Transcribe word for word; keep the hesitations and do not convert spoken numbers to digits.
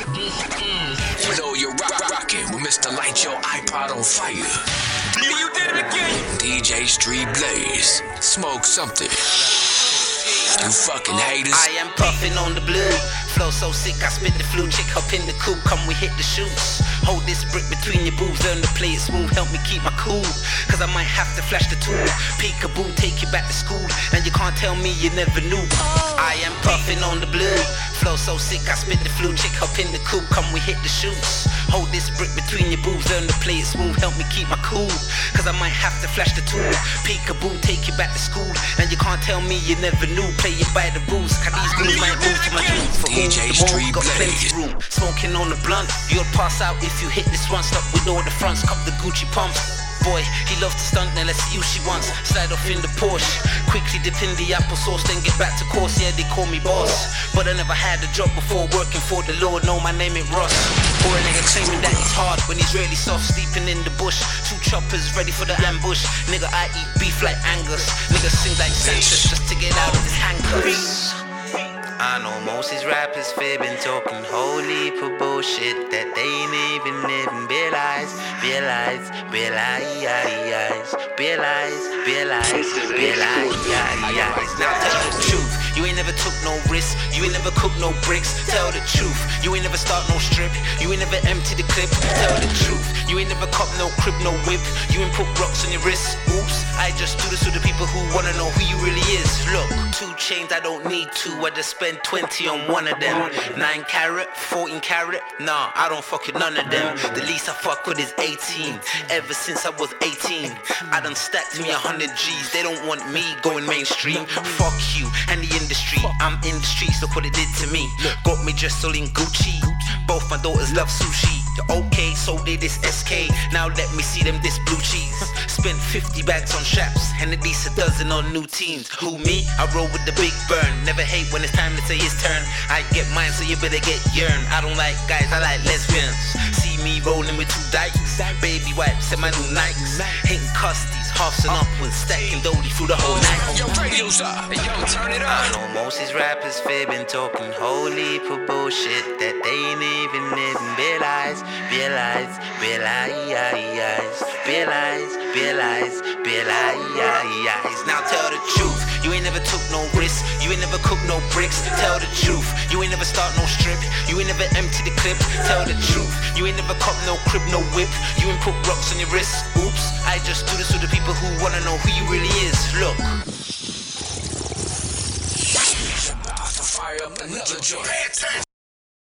You know you're rock rocking with Mister Light Your iPod on Fire. You did it again. D J Street Blaze. Smoke something. You fucking haters. I am puffing on the blue. Flow so sick, I spit the flu. Chick up in the coupe, come we hit the shoots. Hold this brick between your boobs, learn to play it smooth. Help me keep my cool, cause I might have to flash the tool. Peekaboo, take you back to school. And you can't tell me you never knew. I am puffing on the blue. Flow so sick, I spit the flu. Chick up in the coupe, come we hit the shoots. Hold this brick between your boobs, learn to play it smooth. Help me keep my cool, cause I might have to flash the tool. Peekaboo, take you back to school. And you can't tell me you never knew. Play it by the rules, cause these grooves might move to my dreams. For D J Street got plenty room. Smoking on the blunt, you'll pass out if you hit this one. Stop with all the fronts, cop the Gucci pumps. Boy, he loves to stunt, now let's see who she wants. Slide off in the Porsche, quickly dip in the applesauce, then get back to course. Yeah, they call me boss, but I never had a job before working for the Lord. No, my name ain't Ross. Or a nigga claiming that he's hard when he's really soft, sleeping in the bush. Two choppers ready for the ambush. Nigga, I eat beef like Angus. Nigga sing like Sanchez just to get out of his handcuffs. I know most these rappers fibbing, talking holy for bullshit that they ain't even even realize, realize, realize, realize, realize, realize. Now tell the truth, you ain't never took no risks, you ain't never cooked no bricks. Tell the truth, you ain't never start no strip, you ain't never empty the clip. Tell the truth, you ain't never cop no crib, no whip, you ain't put rocks on your wrists. Oops, I just do this to the people who wanna know who you really is. Look, two chains, I don't need two, I just spend twenty on one of them. Nine carat, fourteen carat, nah, I don't fuck with none of them. The least I fuck with is eighteen. Ever since I was eighteen, I done stacked me a hundred G's. They don't want me going mainstream. Fuck you and the industry. I'm in the streets, look what it did to me. Got me dressed all in Gucci. Both my daughters love sushi. Okay, so they this S K. Now let me see them this blue cheese. Spent fifty bags on straps and at least a dozen on new teams. Who me? I roll with the big burn. Never hate when it's time to say his turn. I get mine, so you better get yourn. I don't like guys, I like lesbians. See me rolling with two dykes. Baby wipes and my new Nikes. Ain't custies, huffing up when stacking dolly through the whole night. Yo, radio's up. Yo, turn it I up. know most these rappers fibbing, talking holy for bullshit that they ain't even even realize, realize, realize, realize, realize, realize. Now tell the truth, you ain't never took no risks, you ain't never cooked no bricks. Tell the truth, you ain't never start no strip, you ain't never empty the clip. Tell the truth, you ain't never cop no crib, no whip, you ain't put rocks on your wrists. Oops, I just do this to the people who wanna know who you really is. Look. Fire up another joint.